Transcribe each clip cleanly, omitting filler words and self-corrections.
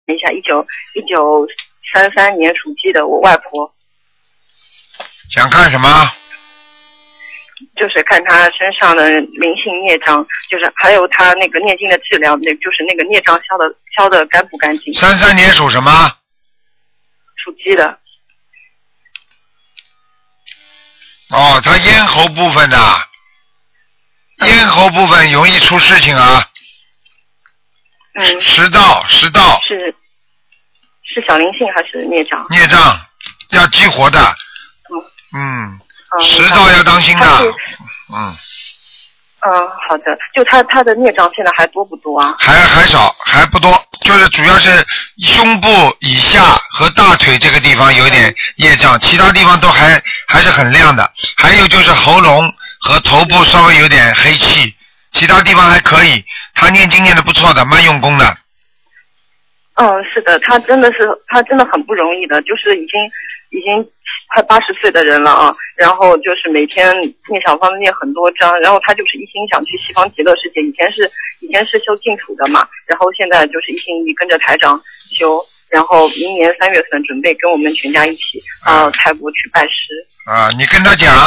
一下1933年属鸡的我外婆， 想看什么？ 就是看她身上的灵性孽障，就是还有她那个念经的质量，就是那个孽障消的干不干净。 33年属什么？ 属鸡的。 哦，他咽喉部分的，咽喉部分容易出事情啊。食道。 是小灵性还是孽障？ 孽障要激活的。食道要当心的。 好的。就他的孽障现在还多不多啊？ 还少，还不多，就是主要是胸部以下和大腿这个地方有点业障，其他地方都还是很亮的。还有就是喉咙和头部稍微有点黑气，其他地方还可以。他念经念的不错的，蛮用功的。 是的，他真的很不容易的，就是已经快80岁的人了啊，然后就是每天念小方子念很多章，然后他就是一心想去西方极乐世界，以前是修净土的嘛，然后现在就是一心一意跟着台长修，然后明年3月份准备跟我们全家一起到泰国去拜师。 你跟他讲，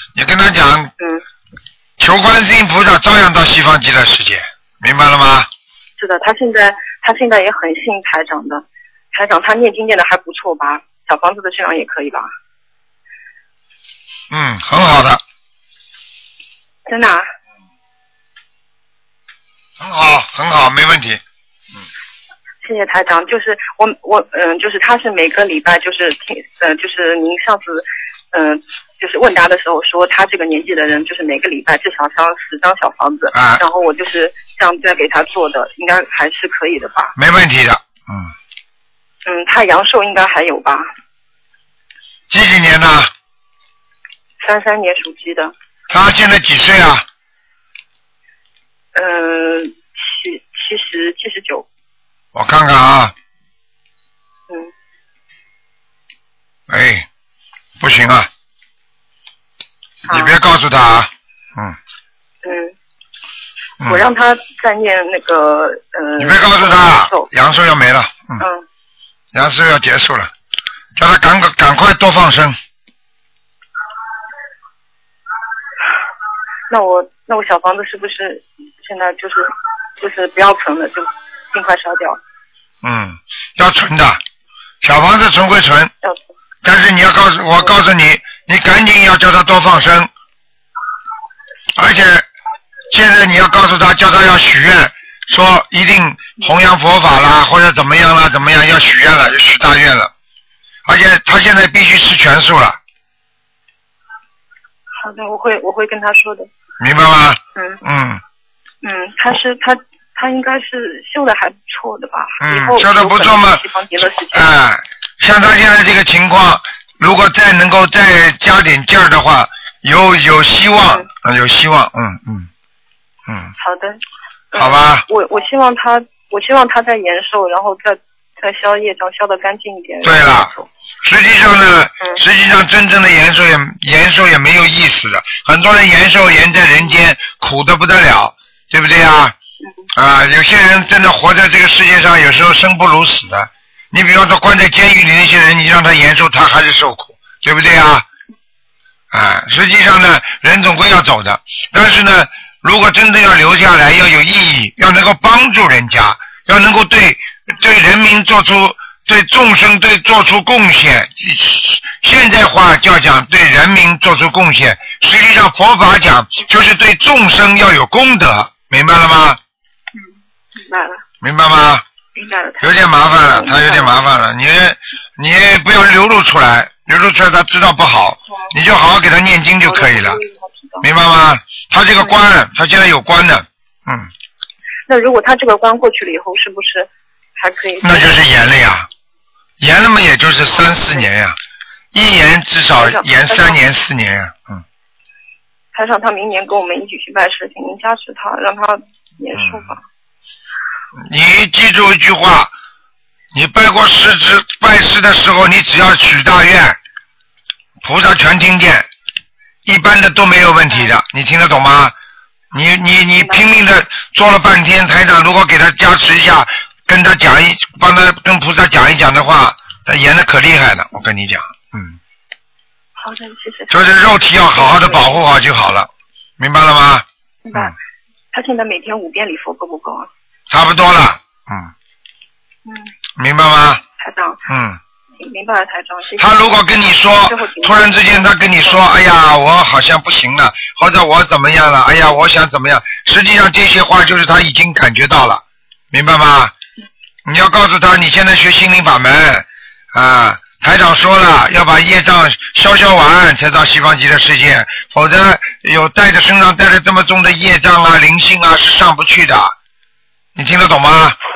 求观世音菩萨照样到西方极乐世界，明白了吗？ 是的，他现在也很信台长的，台长他念经念的还不错吧？小房子的质量也可以吧？ 很好的。 真的啊？ 很好，没问题。 谢谢台长。就是就是他是每个礼拜就是您上次就是问答的时候说他这个年纪的人就是每个礼拜至少烧10张小房子，然后我就是这样在给他做的，应该还是可以的吧？ 没问题的。 他阳寿应该还有吧？ 几年的 ？33年属鸡的。 他现在几岁啊 ？79。 我看看啊。不行啊，你别告诉他啊。 我让他再念那个你别告诉他，阳寿要没了。阳寿要结束了，叫他赶快多放生。 那我小房子是不是现在就是不要存了，就尽快烧掉？ 要存的，小房子存归存，但是你要告诉你，你赶紧要叫他多放生，而且现在你要告诉他，叫他要许愿，说一定弘扬佛法啦，或者怎么样啦，要许愿了，就许大愿了，而且他现在必须吃全素了。 好的，我会跟他说的。 明白吗？ 他应该是修的还不错的吧？ 修的不错嘛。像他现在这个情况，如果能够再加点劲儿的话，有希望，有希望。 好的。 好吧。 我希望他再延寿，然后再消业障，消得干净一点。 对了，实际上真正的延寿也没有意思的，很多人延寿延在人间苦得不得了，对不对啊？有些人真的活在这个世界上，有时候生不如死的。你比方说关在监狱里那些人，你让他延寿，他还是受苦，对不对啊？实际上呢，人总归要走的，但是呢，如果真的要留下来，要有意义，要能够帮助人家，要能够对人民对众生做出贡献。现在话就要讲对人民做出贡献，实际上佛法讲就是对众生要有功德，明白了吗？ 明白了。 明白吗？ 明白了。 有点麻烦了，他有点麻烦了，你不要流露出来他知道不好，你就好好给他念经就可以了，明白吗？他这个关，他现在有关的。 那如果他这个关过去了以后，是不是还可以？ 那就是延了呀，延了嘛，也就是3-4年呀，一延至少延3年4年呀。 台长，他明年跟我们一起去拜师，请您加持他，让他延寿吧。 你记住一句话，你拜师的时候，你只要许大愿，菩萨全听见，一般的都没有问题的，你听得懂吗？你拼命的做了半天，台长如果给他加持一下， 跟他讲帮他跟菩萨讲一讲的话，他严的可厉害了，我跟你讲， 好的，谢谢。 就是肉体要好好的保护好就好了，明白了吗？ 明白。他现在每天5遍礼佛够不够啊？ 差不多了，明白吗？ 台长。明白了，台长。谢谢。 他如果跟你说，突然之间他跟你说，哎呀，我好像不行了，或者我怎么样了，哎呀，我想怎么样，实际上这些话就是他已经感觉到了，明白吗？你要告诉他，你现在学心灵法门啊。台长说了，要把业障消完才到西方极乐世界，否则有身上带着这么重的业障啊、灵性啊是上不去的。你听得懂吗？